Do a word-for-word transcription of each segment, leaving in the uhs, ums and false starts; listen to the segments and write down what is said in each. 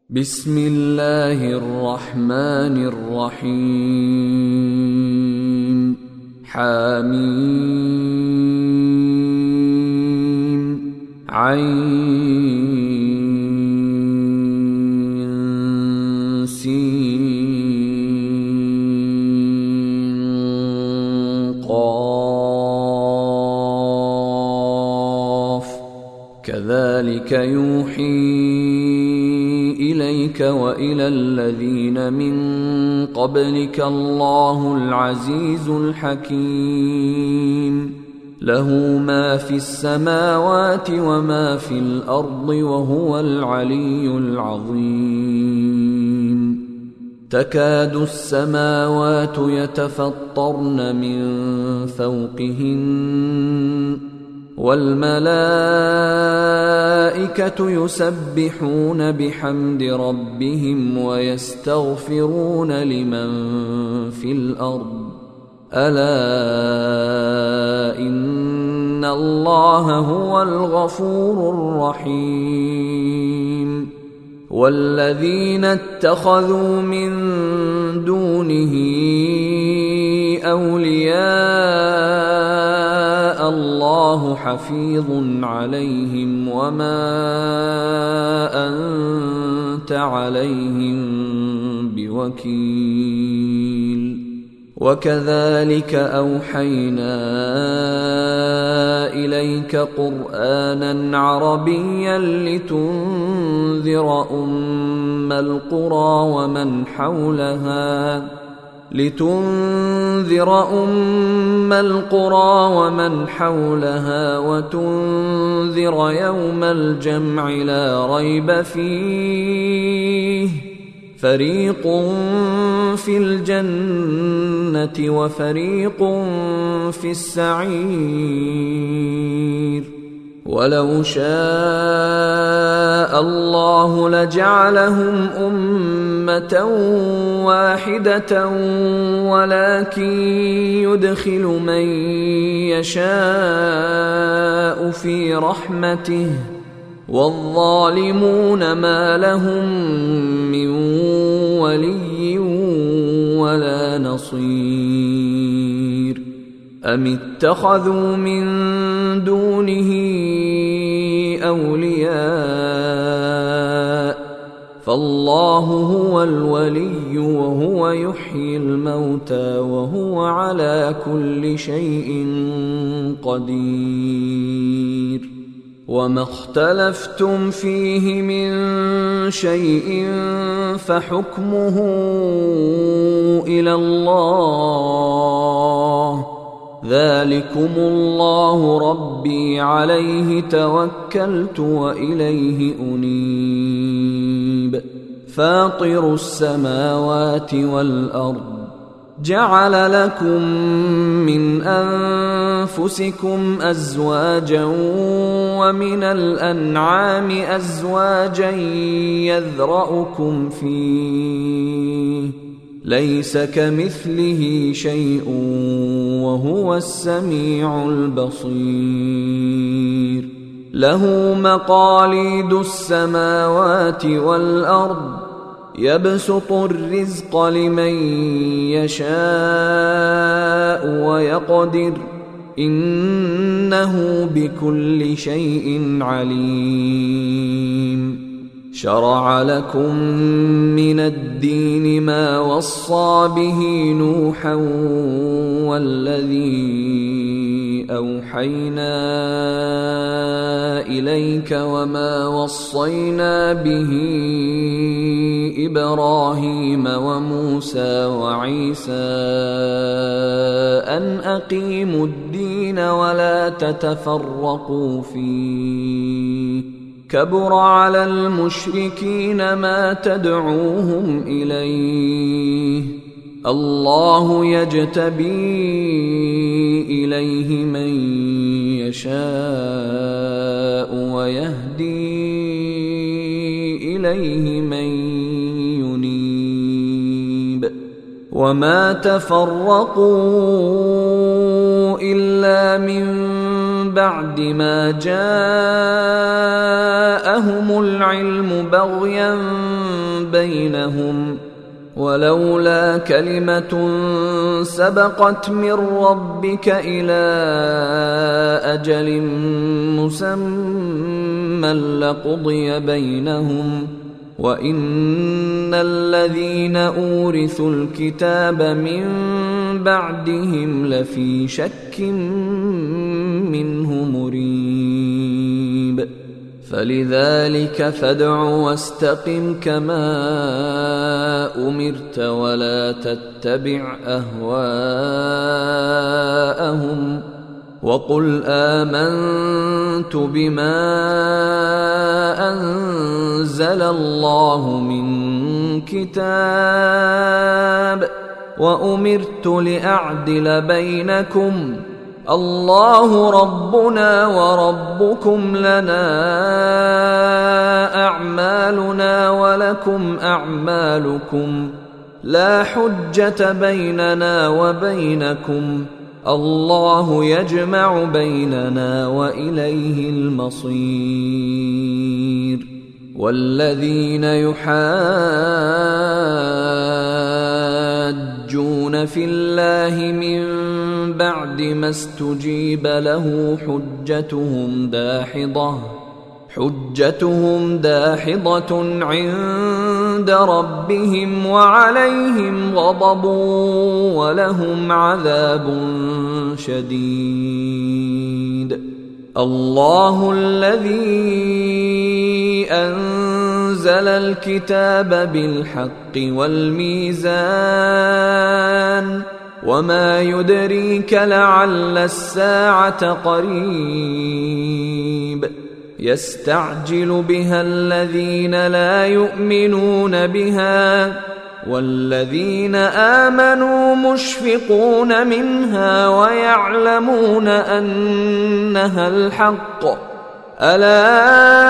بسم الله الرحمن الرحيم حميم عين سين قاف كذلك يوحي إليك وإلى الذين من قبلك الله العزيز الحكيم له ما في السماوات وما في الأرض وهو العلي العظيم تكاد السماوات يتفطرن من فوقهن والملائكة يسبحون بحمد ربهم ويستغفرون لمن في الأرض ألا إن الله هو الغفور الرحيم والذين اتخذوا من دونه أولياء الله حفيظ عليهم وما أنت عليهم بوكيل وكذلك أوحينا إليك قرآنا عربيا لتنذر أم القرى ومن حولها لتنذر أم القرى ومن حولها وتنذر يوم الجمع لا ريب فيه فريق في الجنة وفريق في السعير ولو شاء الله لجعلهم أمة واحدة ولكن يدخل من يشاء في رحمته والظالمون ما لهم من ولي ولا نصير أم اتخذوا من دونه أولياء فالله هو الولي وهو يحيي الموتى وهو على كل شيء قدير وما اختلفتم فيه من شيء فحكمه إلى الله ذلكم الله ربي عليه توكلت وإليه أنيب فاطر السماوات والأرض جعل لكم من أنفسكم أزواجا ومن الأنعام أزواجا يذرأكم فيه ليس كمثله شيء وهو السميع البصير له مقاليد السماوات والأرض يبسط الرزق لمن يشاء ويقدر إنه بكل شيء عليم شرع لكم من الدين ما وصى به نوحا والذي أوحينا إليك وما وصينا به إبراهيم وموسى وعيسى أن أقيموا الدين ولا تتفرقوا فيه كبر على المشركين ما تدعوهم إليه الله يجتبي إليه من يشاء ويهدي إليه من ينيب وما تفرقوا إلا من بعد ما جاءهم العلم بغيا بينهم ولولا كلمة سبقت من ربك إلى أجل مسمى لقضي بينهم وإن الذين أورثوا الكتاب من بعدهم لفي شك منه مريب فلذلك فادع واستقم كما أمرت ولا تتبع أهواءهم وقل آمنت بما أنزل الله من كتاب وأمرت لأعدل بينكم الله ربنا وربكم لنا أعمالنا ولكم أعمالكم لا حجة بيننا وبينكم الله يجمع بيننا وإليه المصير والذين يحاجون في الله من بعد ما استجيب له حجتهم داحضة حجتهم داحضة عند ربهم وعليهم غضب ولهم عذاب شديد الله الذي أنزل الكتاب بالحق والميزان وما يدريك لعل الساعة قريب يستعجل بها الذين لا يؤمنون بها والذين آمنوا مشفقون منها ويعلمون أنها الحق ألا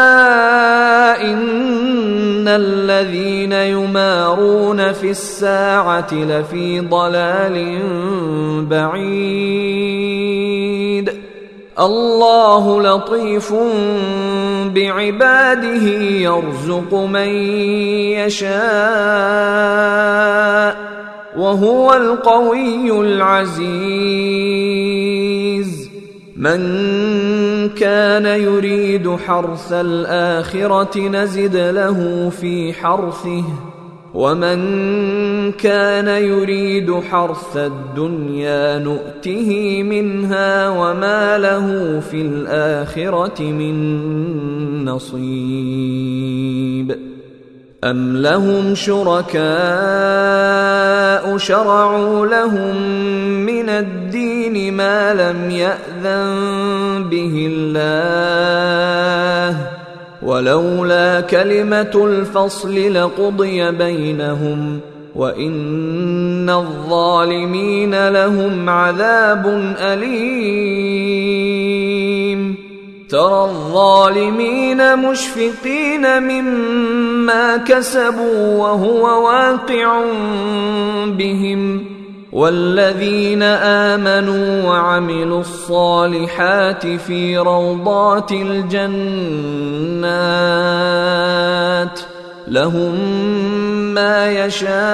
إن الذين يمارون في الساعة لفي ضلال بعيد الله لطيف بعباده يرزق من يشاء وهو القوي العزيز من كان يريد حرث الآخرة نزد له في حرثه ومن كان يريد حرث الدنيا نؤته منها وما له في الآخرة من نصيب أم لهم شركاء شرعوا لهم من الدين ما لم يأذن به الله ولولا كلمة الفصل لقضي بينهم وإن الظالمين لهم عذاب أليم ترى الظالمين مشفقين مما كسبوا وهو واقع بهم والذين آمنوا وعملوا الصالحات في روضات الجنات لهم ما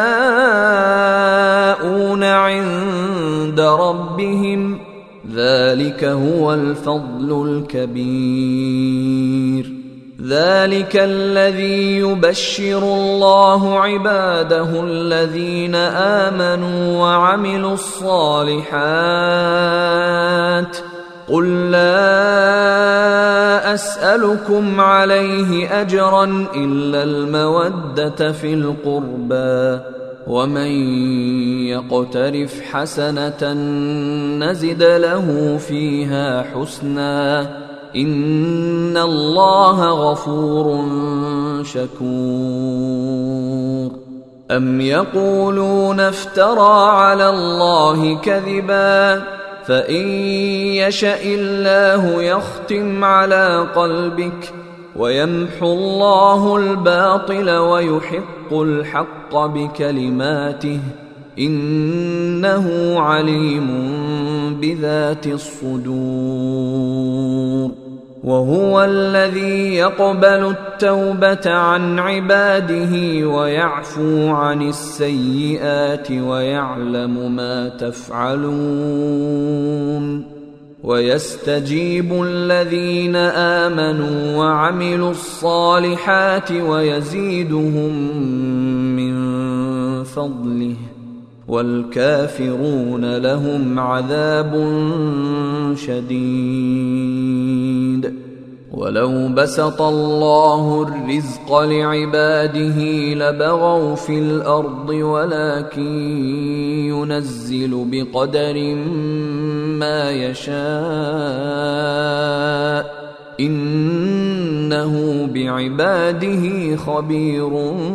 يشاءون عند ربهم ذلك هو الفضل الكبير ذلك الذي يبشر الله عباده الذين آمنوا وعملوا الصالحات قل لا أسألكم عليه أجرا إلا المودة في القربى ومن يقترف حسنة نزد له فيها حسنا إن الله غفور شكور أم يقولون افترى على الله كذبا فإن يشأ الله يختم على قلبك ويمحو الله الباطل ويحق الحق بكلماته إنه عليم بذات الصدور. وهو الذي يقبل التوبة عن عباده ويعفو عن السيئات ويعلم ما تفعلون. ويستجيب الذين آمنوا وعملوا الصالحات ويزيدهم من فضله، والكافرون لهم عذاب شديد. ولو بسط الله الرزق لعباده لبغوا في الأرض ولكن ينزل بقدر ما يشاء إنه بعباده خبير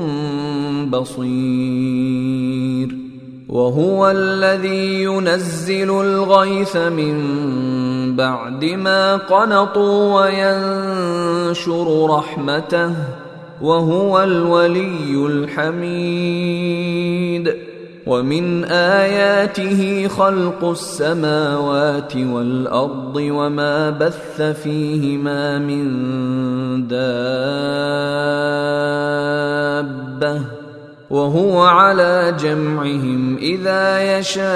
بصير. وهو الذي ينزل الغيث من بعد ما قنطوا وينشر رحمته وهو الولي الحميد. ومن آياته خلق السماوات والأرض وما بث فيهما من دابة وهو على جمعهم إذا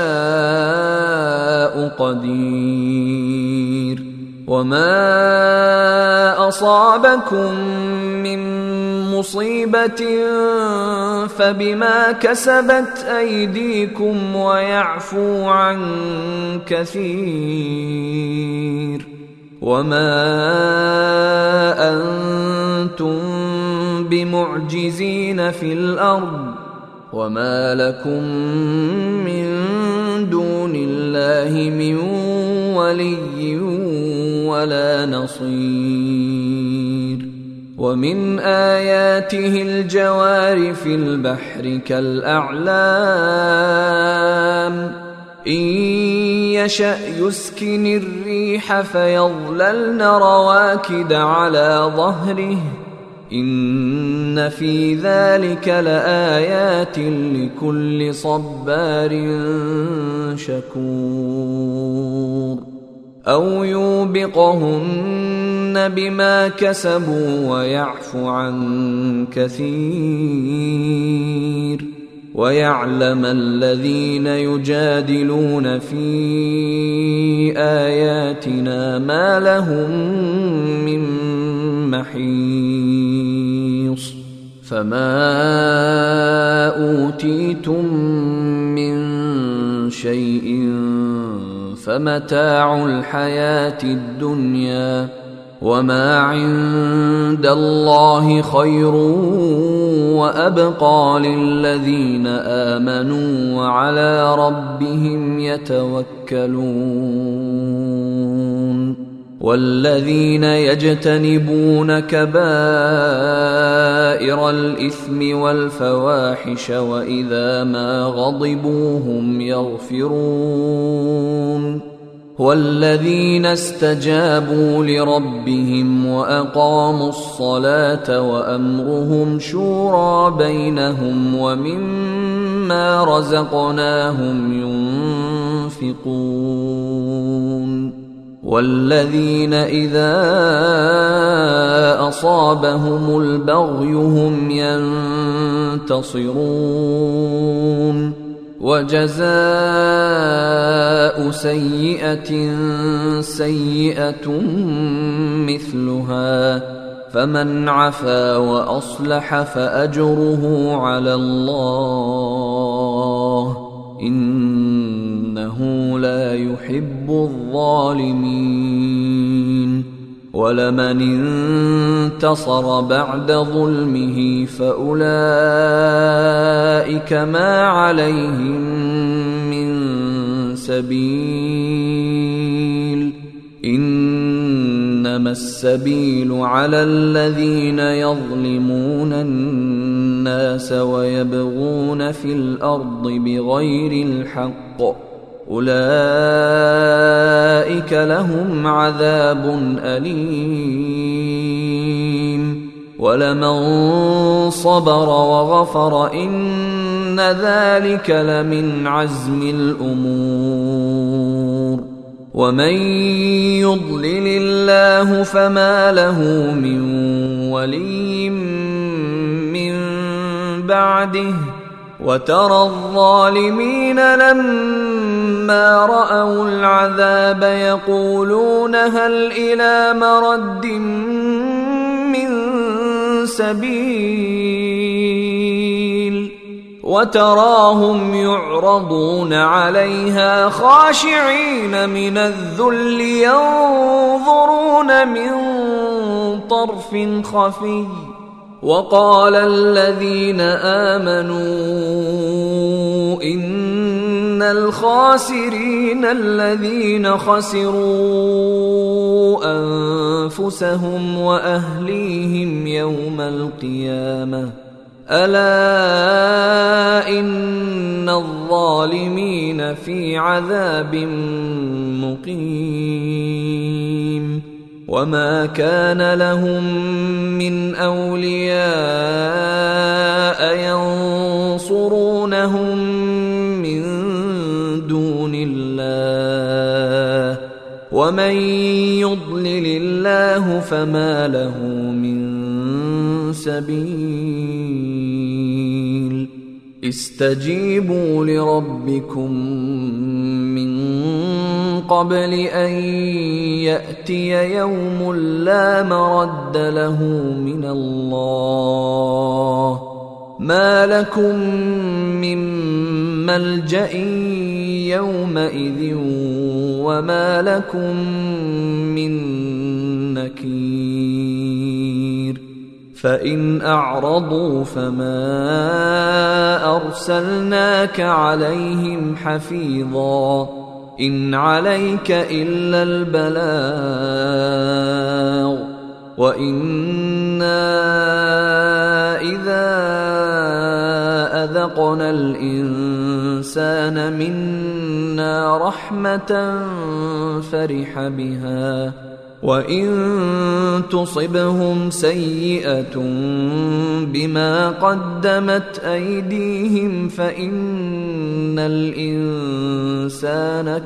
يشاء قدير. وما أصابكم من مصيبة فبما كسبت أيديكم ويعفو عن كثير. وما أنتم بمعجزين في الأرض وما لكم من دون الله من ولي ولا نصير. ومن آياته الجوار في البحر كالأعلام إن يشأ يسكن الريح فيظللن رواكد على ظهره إن في ذلك لآيات لكل صبار شكور. أو يوبقهن بما كسبوا ويعفو عن كثير. ويعلم الذين يجادلون في آياتنا ما لهم من محيص. فما أوتيتم من شيء فمتاع الحياة الدنيا وما عند الله خير وأبقى للذين آمنوا وعلى ربهم يتوكلون. والذين يجتنبون كبائر الإثم والفواحش وإذا ما غضبوا هم يغفرون. والذين استجابوا لربهم وأقاموا الصلاة وأمرهم شورى بينهم ومما رزقناهم ينفقون. والذين إذا أصابهم البغي هم ينتصرون. وجزاء سيئة سيئة مثلها فمن عفا وأصلح فأجره على الله إنه لا يحب الظالمين. ولمن انتصر بعد ظلمه فأولئك ما عليهم من سبيل إنما السبيل على الذين يظلمون الناس ويبغون في الأرض بغير الحق أولئك لهم عذاب أليم. ولمن صبر وغفر إن ذلك لمن عزم الأمور ومن يضلل الله فما له من ولي من بعده وترى الظالمين لما رأوا العذاب يقولون هل إلى مرد من سبيل وتراهم يعرضون عليها خاشعين من الذل ينظرون من طرف خفي وقال الذين آمنوا إن الخاسرين الذين خسروا أنفسهم وأهليهم يوم القيامة ألا إن الظالمين في عذاب مقيم وما كان لهم من أولياء ينصرونهم من دون الله ومن يضلل الله فما له من سبيل استجيبوا لربكم من قبل أن يأتي يوم لا مرد له من الله ما لكم من ملجأ يومئذ وما لكم من نكير فإن أعرضوا فما أرسلناك عليهم حفيظا إن عليك إلا البلاغ وإنا إذا أذقنا الإنسان منا رحمة فرح بها وإن تصبهم سيئة بما قدمت أيديهم فإن الإنسان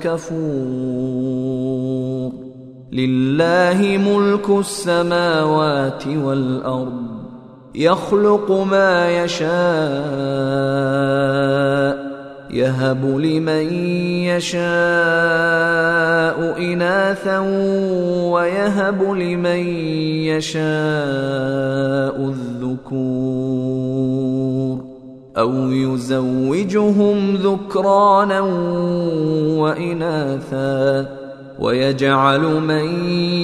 كفور لله ملك السماوات والأرض يخلق ما يشاء يهب لمن يشاء إناثا ويهب لمن يشاء الذكور أو يزوجهم ذكرانا وإناثا ويجعل من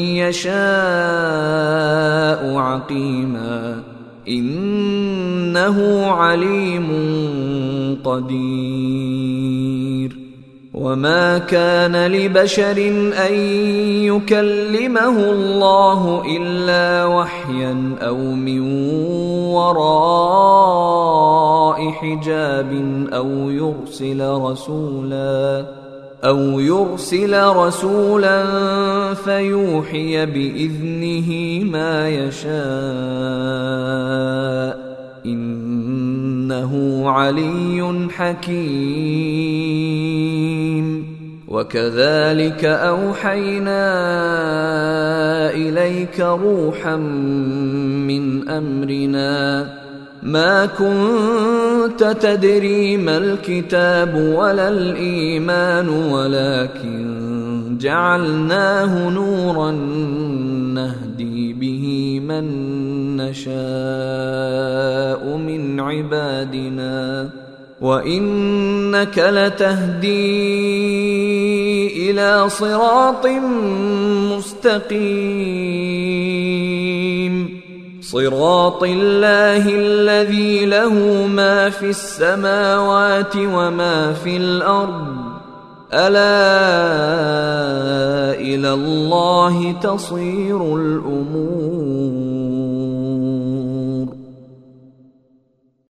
يشاء عقيما إنه عليم قدير وما كان لبشر أن يكلمه الله إلا وحيا أو من وراء حجاب أو يرسل رسولا أو يرسل رسولا فيوحي بإذنه ما يشاء إنه علي حكيم وكذلك أوحينا إليك روحا من أمرنا ما كنت تدري ما الكتاب ولا الإيمان ولكن جعلناه نورا نهدي به من نشاء من عبادنا وإنك لتهدي إلى صراط مستقيم صراط الله الذي له ما في السماوات وما في الأرض ألا إلى الله تصير الأمور